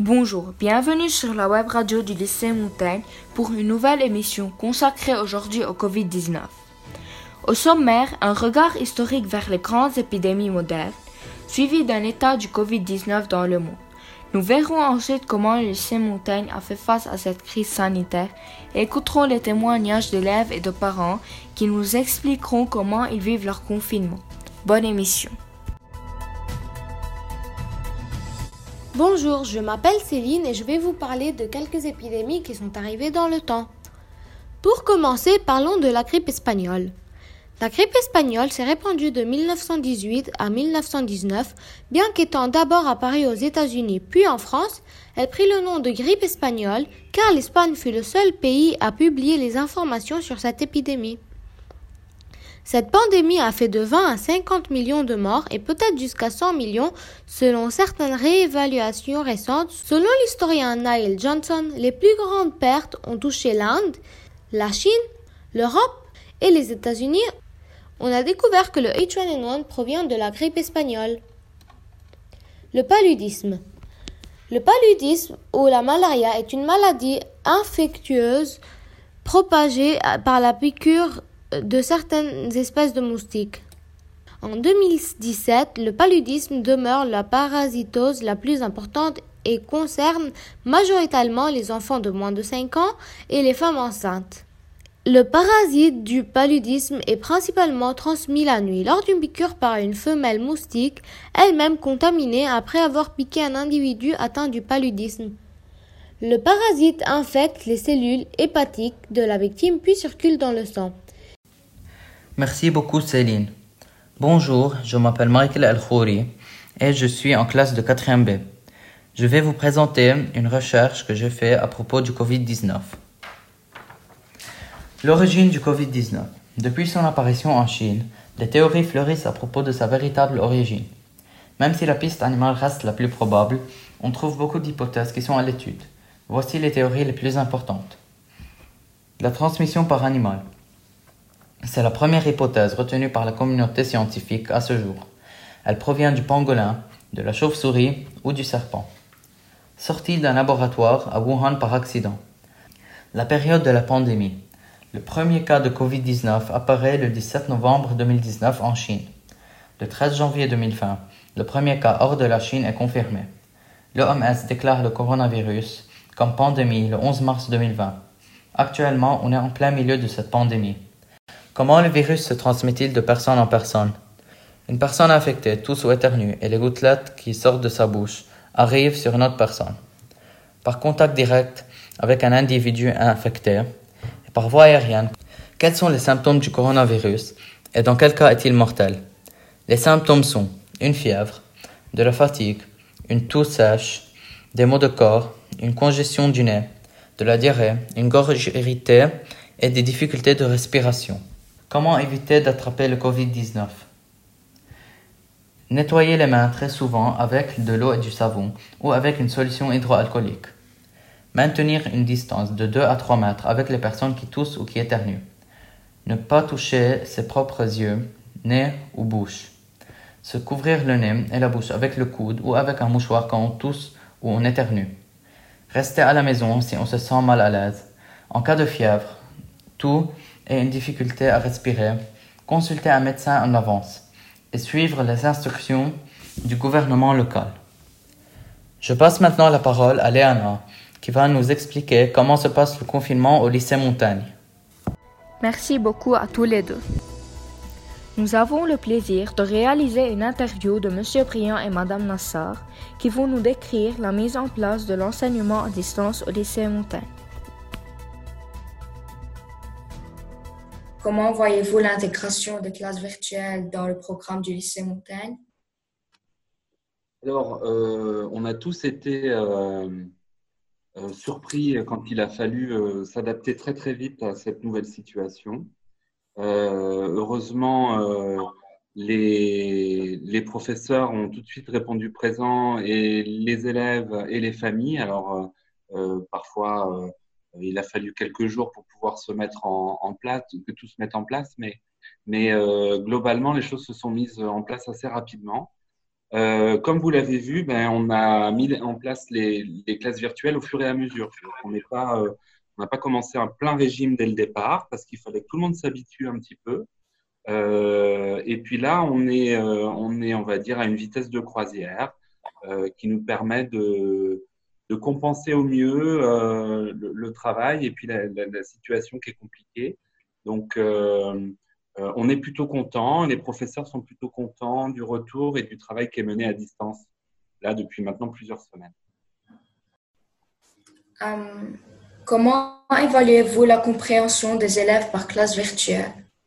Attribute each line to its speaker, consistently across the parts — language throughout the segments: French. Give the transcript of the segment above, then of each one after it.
Speaker 1: Bonjour, bienvenue sur la web radio du lycée Montaigne pour une nouvelle émission consacrée aujourd'hui au Covid-19. Au sommaire, un regard historique vers les grandes épidémies modernes, suivi d'un état du Covid-19 dans le monde. Nous verrons ensuite comment le lycée Montaigne a fait face à cette crise sanitaire et écouterons les témoignages d'élèves et de parents qui nous expliqueront comment ils vivent leur confinement. Bonne émission.
Speaker 2: Bonjour, je m'appelle Céline et je vais vous parler de quelques épidémies qui sont arrivées dans le temps. Pour commencer, parlons de la grippe espagnole. La grippe espagnole s'est répandue de 1918 à 1919, bien qu'étant d'abord apparue aux États-Unis puis en France, elle prit le nom de grippe espagnole car l'Espagne fut le seul pays à publier les informations sur cette épidémie. Cette pandémie a fait de 20 à 50 millions de morts et peut-être jusqu'à 100 millions selon certaines réévaluations récentes. Selon l'historien Niall Johnson, les plus grandes pertes ont touché l'Inde, la Chine, l'Europe et les États-Unis. On a découvert que le H1N1 provient de la grippe espagnole. Le paludisme. Le paludisme ou la malaria est une maladie infectieuse propagée par la piqûre de certaines espèces de moustiques. En 2017, le paludisme demeure la parasitose la plus importante et concerne majoritairement les enfants de moins de 5 ans et les femmes enceintes. Le parasite du paludisme est principalement transmis la nuit lors d'une piqûre par une femelle moustique, elle-même contaminée après avoir piqué un individu atteint du paludisme. Le parasite infecte les cellules hépatiques de la victime puis circule dans le sang.
Speaker 3: Merci beaucoup Céline. Bonjour, je m'appelle Michael El-Khouri et je suis en classe de 4e B. Je vais vous présenter une recherche que j'ai faite à propos du Covid-19. L'origine du Covid-19. Depuis son apparition en Chine, les théories fleurissent à propos de sa véritable origine. Même si la piste animale reste la plus probable, on trouve beaucoup d'hypothèses qui sont à l'étude. Voici les théories les plus importantes. La transmission par animal. C'est la première hypothèse retenue par la communauté scientifique à ce jour. Elle provient du pangolin, de la chauve-souris ou du serpent. Sortie d'un laboratoire à Wuhan par accident. La période de la pandémie. Le premier cas de Covid-19 apparaît le 17 novembre 2019 en Chine. Le 13 janvier 2020, le premier cas hors de la Chine est confirmé. L'OMS déclare le coronavirus comme pandémie le 11 mars 2020. Actuellement, on est en plein milieu de cette pandémie. Comment le virus se transmet-il de personne en personne? Une personne infectée tousse ou éternue et les gouttelettes qui sortent de sa bouche arrivent sur une autre personne. Par contact direct avec un individu infecté et par voie aérienne. Quels sont les symptômes du coronavirus et dans quel cas est-il mortel? Les symptômes sont une fièvre, de la fatigue, une toux sèche, des maux de corps, une congestion du nez, de la diarrhée, une gorge irritée et des difficultés de respiration. Comment éviter d'attraper le Covid-19? Nettoyer les mains très souvent avec de l'eau et du savon ou avec une solution hydroalcoolique. Maintenir une distance de 2 à 3 mètres avec les personnes qui toussent ou qui éternuent. Ne pas toucher ses propres yeux, nez ou bouche. Se couvrir le nez et la bouche avec le coude ou avec un mouchoir quand on tousse ou on éternue. Rester à la maison si on se sent mal à l'aise. En cas de fièvre, toux et une difficulté à respirer, consulter un médecin en avance et suivre les instructions du gouvernement local. Je passe maintenant la parole à Léana qui va nous expliquer comment se passe le confinement au lycée Montaigne.
Speaker 1: Merci beaucoup à tous les deux. Nous avons le plaisir de réaliser une interview de M. Briand et Mme Nassar qui vont nous décrire la mise en place de l'enseignement à distance au lycée Montaigne. Comment voyez-vous l'intégration des classes virtuelles dans le programme du lycée Montaigne?
Speaker 4: Alors, on a tous été surpris quand il a fallu s'adapter très très vite à cette nouvelle situation. Heureusement, les professeurs ont tout de suite répondu présent et les élèves et les familles. Alors, parfois, il a fallu quelques jours pour pouvoir se mettre en place, que tout se mette en place, mais globalement, les choses se sont mises en place assez rapidement. Comme vous l'avez vu, ben, on a mis en place les classes virtuelles au fur et à mesure. On n'a pas commencé un plein régime dès le départ parce qu'il fallait que tout le monde s'habitue un petit peu. Et puis là, on va dire, à une vitesse de croisière qui nous permet de compenser au mieux le travail et puis la situation qui est compliquée. Donc, on est plutôt content, les professeurs sont plutôt contents du retour et du travail qui est mené à distance, là, depuis maintenant plusieurs semaines.
Speaker 1: Comment évaluez-vous la compréhension des élèves par classe virtuelle?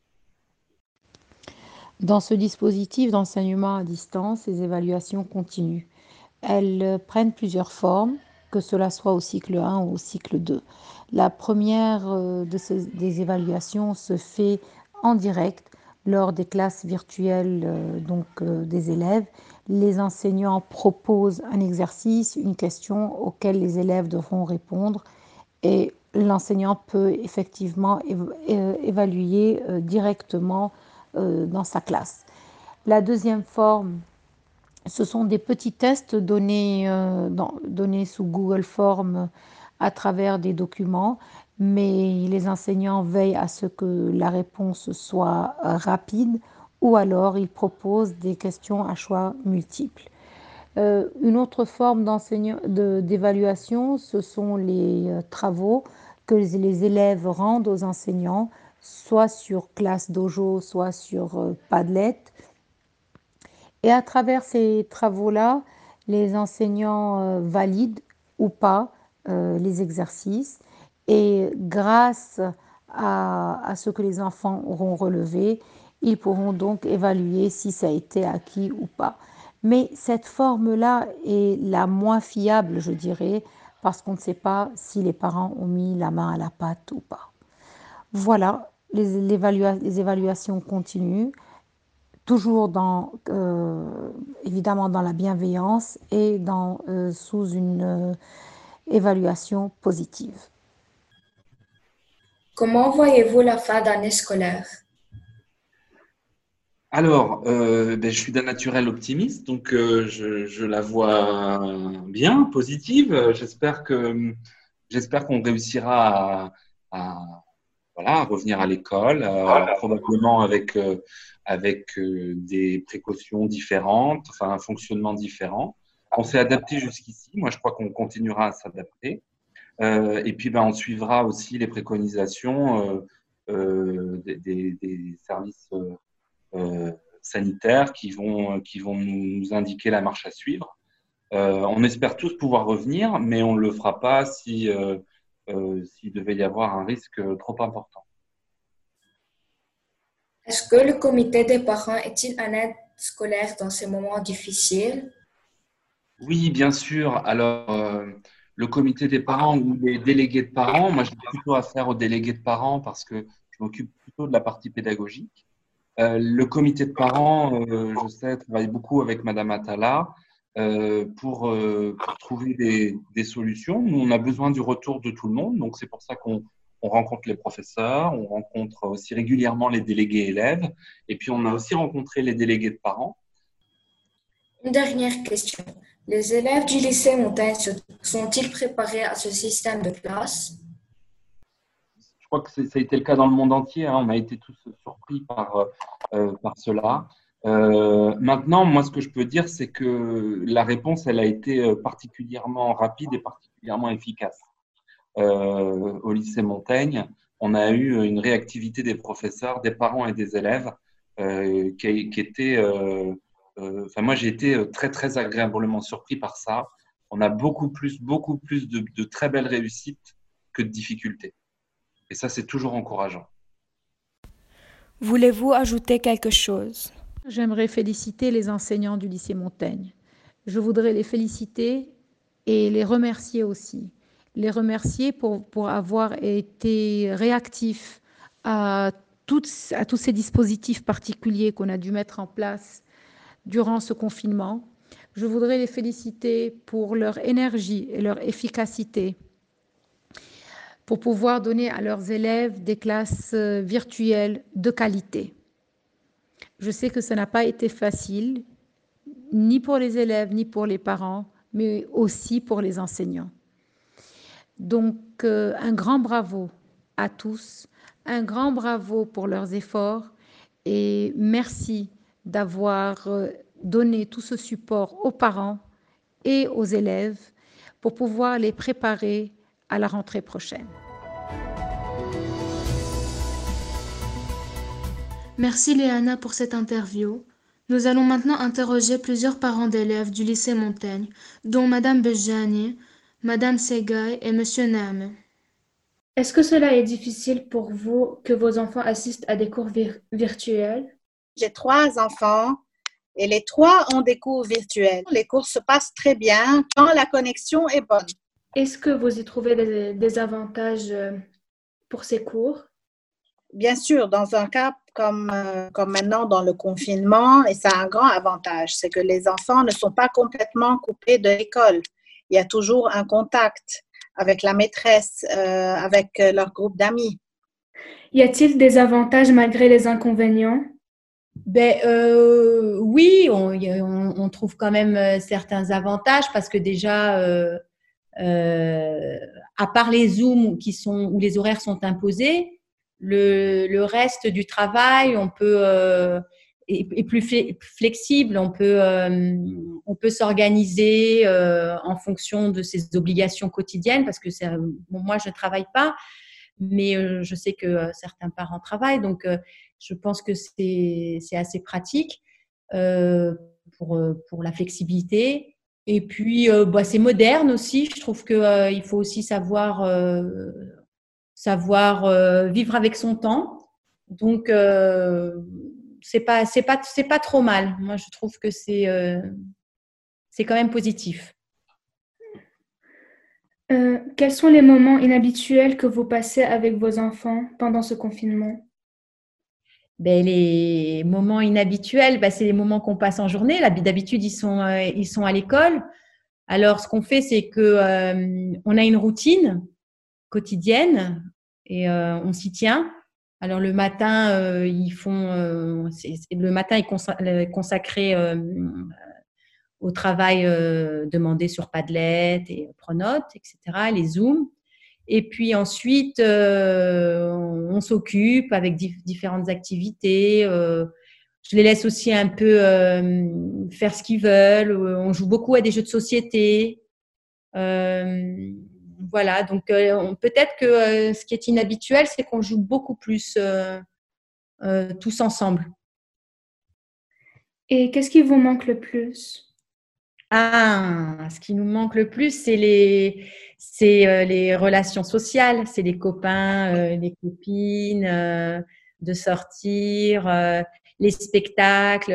Speaker 5: Dans ce dispositif d'enseignement à distance, les évaluations continuent. Elles prennent plusieurs formes, que cela soit au cycle 1 ou au cycle 2. La première des évaluations se fait en direct lors des classes virtuelles des élèves. Les enseignants proposent un exercice, une question auquel les élèves devront répondre et l'enseignant peut effectivement évaluer directement dans sa classe. La deuxième forme, ce sont des petits tests donnés sous Google Forms à travers des documents, mais les enseignants veillent à ce que la réponse soit rapide ou alors ils proposent des questions à choix multiples. Une autre forme d'évaluation, ce sont les travaux que les élèves rendent aux enseignants, soit sur ClassDojo, soit sur Padlet. Et à travers ces travaux-là, les enseignants valident ou pas les exercices. Et grâce à ce que les enfants auront relevé, ils pourront donc évaluer si ça a été acquis ou pas. Mais cette forme-là est la moins fiable, je dirais, parce qu'on ne sait pas si les parents ont mis la main à la pâte ou pas. Voilà, les évaluations continuent, toujours évidemment dans la bienveillance et sous une évaluation positive.
Speaker 1: Comment voyez-vous la fin d'année scolaire?
Speaker 4: Alors, je suis d'un naturel optimiste, donc je la vois bien, positive. J'espère qu'on réussira à revenir à l'école, probablement avec des précautions différentes, enfin un fonctionnement différent. On s'est adapté jusqu'ici. Moi, je crois qu'on continuera à s'adapter. Et puis, on suivra aussi les préconisations des services sanitaires qui vont nous indiquer la marche à suivre. On espère tous pouvoir revenir, mais on ne le fera pas s'il devait y avoir un risque trop important.
Speaker 1: Est-ce que le comité des parents est-il un aide scolaire dans ces moments difficiles?
Speaker 4: Oui, bien sûr. Alors, le comité des parents ou les délégués de parents, moi, j'ai plutôt affaire aux délégués de parents parce que je m'occupe plutôt de la partie pédagogique. Le comité de parents, je sais, travaille beaucoup avec Madame Atala pour trouver des solutions. Nous, on a besoin du retour de tout le monde, donc c'est pour ça qu'on rencontre les professeurs, on rencontre aussi régulièrement les délégués élèves, et puis on a aussi rencontré les délégués de parents.
Speaker 1: Une dernière question. Les élèves du lycée Montaigne sont-ils préparés à ce système de classe?
Speaker 4: Je crois que ça a été le cas dans le monde entier. On a été tous surpris par cela. Maintenant, moi, ce que je peux dire, c'est que la réponse, elle a été particulièrement rapide et particulièrement efficace. Au lycée Montaigne, on a eu une réactivité des professeurs, des parents et des élèves qui était… moi, j'ai été très, très agréablement surpris par ça. On a beaucoup plus de très belles réussites que de difficultés. Et ça, c'est toujours encourageant.
Speaker 1: Voulez-vous ajouter quelque chose?
Speaker 5: J'aimerais féliciter les enseignants du lycée Montaigne. Je voudrais les féliciter et les remercier aussi. Les remercier pour avoir été réactifs à tous ces dispositifs particuliers qu'on a dû mettre en place durant ce confinement. Je voudrais les féliciter pour leur énergie et leur efficacité pour pouvoir donner à leurs élèves des classes virtuelles de qualité. Je sais que ça n'a pas été facile, ni pour les élèves, ni pour les parents, mais aussi pour les enseignants. Donc, un grand bravo à tous, un grand bravo pour leurs efforts et merci d'avoir donné tout ce support aux parents et aux élèves pour pouvoir les préparer à la rentrée prochaine.
Speaker 1: Merci Léana pour cette interview. Nous allons maintenant interroger plusieurs parents d'élèves du lycée Montaigne, dont Madame Bejani, Madame Segay et Monsieur Name. Est-ce que cela est difficile pour vous que vos enfants assistent à des cours virtuels?
Speaker 6: J'ai 3 enfants et les 3 ont des cours virtuels. Les cours se passent très bien quand la connexion est bonne.
Speaker 1: Est-ce que vous y trouvez des avantages pour ces cours?
Speaker 6: Bien sûr, dans un cas comme maintenant dans le confinement, et ça a un grand avantage, c'est que les enfants ne sont pas complètement coupés de l'école. Il y a toujours un contact avec la maîtresse, avec leur groupe d'amis.
Speaker 1: Y a-t-il des avantages malgré les inconvénients?
Speaker 7: Oui, on trouve quand même certains avantages parce que déjà, à part les Zooms où les horaires sont imposés, le reste du travail, on peut est plus flexible. On peut s'organiser en fonction de ses obligations quotidiennes parce que moi je ne travaille pas, mais je sais que certains parents travaillent, donc je pense que c'est assez pratique pour la flexibilité. Et puis, c'est moderne aussi. Je trouve qu'il faut aussi savoir vivre avec son temps. Donc, c'est pas trop mal. Moi, je trouve que c'est quand même positif.
Speaker 1: Quels sont les moments inhabituels que vous passez avec vos enfants pendant ce confinement?
Speaker 7: Les moments inhabituels, c'est les moments qu'on passe en journée. D'habitude, ils sont à l'école. Alors, ce qu'on fait, c'est que on a une routine quotidienne et on s'y tient. Alors, le matin, le matin est consacré au travail demandé sur Padlet et Pronote, etc., les Zooms. Et puis ensuite, on s'occupe avec différentes activités. Je les laisse aussi un peu faire ce qu'ils veulent. On joue beaucoup à des jeux de société. Voilà, donc peut-être que ce qui est inhabituel, c'est qu'on joue beaucoup plus tous ensemble.
Speaker 1: Et qu'est-ce qui vous manque le plus?
Speaker 7: Ce qui nous manque le plus, c'est les relations sociales, c'est les copains, les copines, de sortir, les spectacles.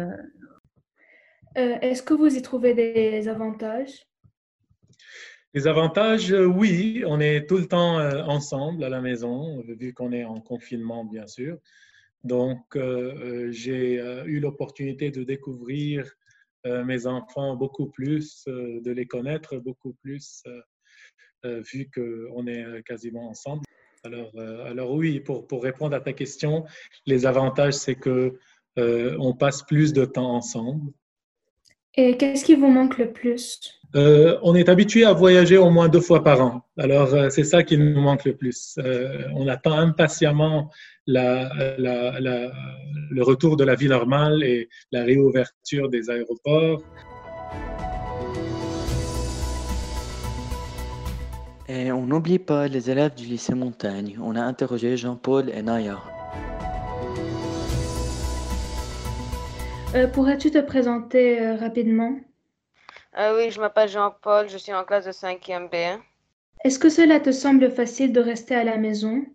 Speaker 1: Est-ce que vous y trouvez des avantages?
Speaker 8: Les avantages, oui, on est tout le temps ensemble à la maison, vu qu'on est en confinement, bien sûr. Donc, j'ai eu l'opportunité de découvrir mes enfants beaucoup plus, de les connaître beaucoup plus, vu qu'on est quasiment ensemble. Alors oui, pour répondre à ta question, les avantages, c'est que on passe plus de temps ensemble.
Speaker 1: Et qu'est-ce qui vous manque le plus?
Speaker 8: On est habitué à voyager au moins 2 fois par an. Alors, c'est ça qui nous manque le plus. On attend impatiemment le retour de la vie normale et la réouverture des aéroports.
Speaker 3: Et on n'oublie pas les élèves du lycée Montaigne. On a interrogé Jean-Paul et Naya.
Speaker 1: Pourrais-tu te présenter rapidement?
Speaker 9: Oui, je m'appelle Jean-Paul, je suis en classe de 5e B.
Speaker 1: Est-ce que cela te semble facile de rester à la maison?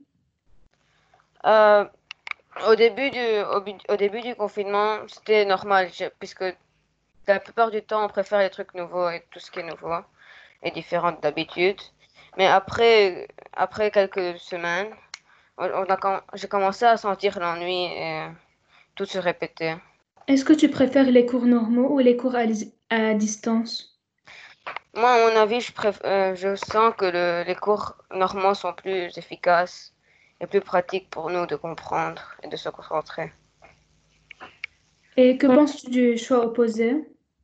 Speaker 9: Au début du confinement, c'était normal, puisque la plupart du temps, on préfère les trucs nouveaux et tout ce qui est nouveau et différent d'habitude. Mais après quelques semaines, j'ai commencé à sentir l'ennui et tout se répétait.
Speaker 1: Est-ce que tu préfères les cours normaux ou les cours à distance?
Speaker 9: Moi, à mon avis, je sens que les cours normaux sont plus efficaces et plus pratiques pour nous de comprendre et de se concentrer.
Speaker 1: Et que penses-tu du choix opposé?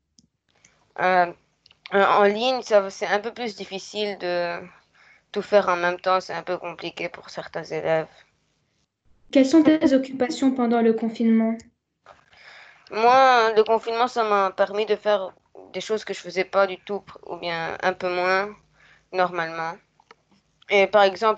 Speaker 9: Euh, En ligne, c'est un peu plus difficile de tout faire en même temps. C'est un peu compliqué pour certains élèves.
Speaker 10: Quelles sont tes occupations pendant le confinement?
Speaker 9: Moi, le confinement, ça m'a permis de faire des choses que je faisais pas du tout, ou bien un peu moins normalement. Et par exemple,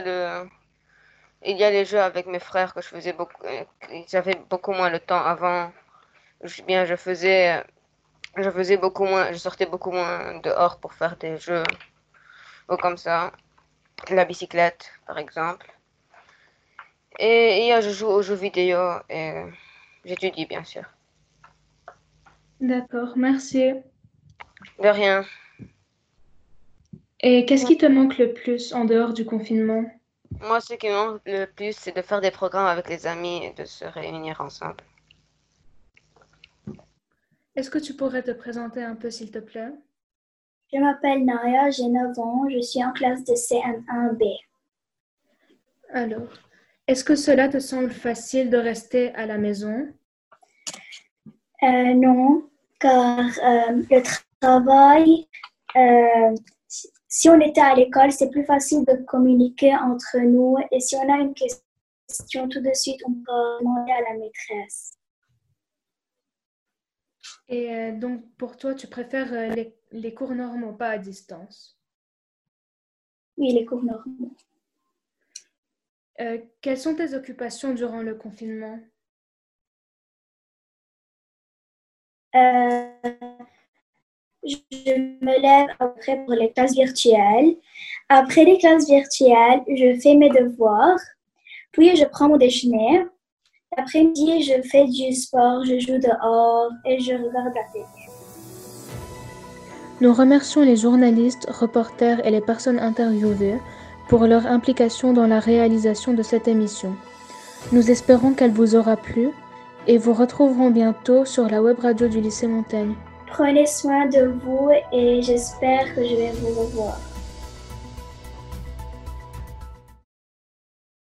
Speaker 9: il y a les jeux avec mes frères que je faisais beaucoup, j'avais beaucoup moins le temps avant. Bien, je faisais beaucoup moins, je sortais beaucoup moins dehors pour faire des jeux ou comme ça, la bicyclette par exemple. Et je joue aux jeux vidéo et j'étudie bien sûr.
Speaker 10: D'accord, merci.
Speaker 9: De rien.
Speaker 10: Et qu'est-ce qui te manque le plus en dehors du confinement?
Speaker 9: Moi, ce qui me manque le plus, c'est de faire des programmes avec les amis et de se réunir ensemble.
Speaker 10: Est-ce que tu pourrais te présenter un peu, s'il te plaît?
Speaker 11: Je m'appelle Naya, j'ai 9 ans, je suis en classe de CM1B.
Speaker 10: Alors, est-ce que cela te semble facile de rester à la maison?
Speaker 11: Non, car le travail, si on était à l'école, c'est plus facile de communiquer entre nous et si on a une question tout de suite, on peut demander à la maîtresse.
Speaker 10: Et donc, pour toi, tu préfères les cours normaux, pas à distance?
Speaker 11: Oui, les cours normaux.
Speaker 10: Quelles sont tes occupations durant le confinement?
Speaker 11: Je me lève après pour les classes virtuelles. Après les classes virtuelles, je fais mes devoirs. Puis, je prends mon déjeuner. L'après-midi, je fais du sport, je joue dehors et je regarde la télé.
Speaker 10: Nous remercions les journalistes, reporters et les personnes interviewées pour leur implication dans la réalisation de cette émission. Nous espérons qu'elle vous aura plu et vous retrouverons bientôt sur la web radio du lycée Montaigne.
Speaker 11: Prenez soin de vous et j'espère que je vais vous revoir.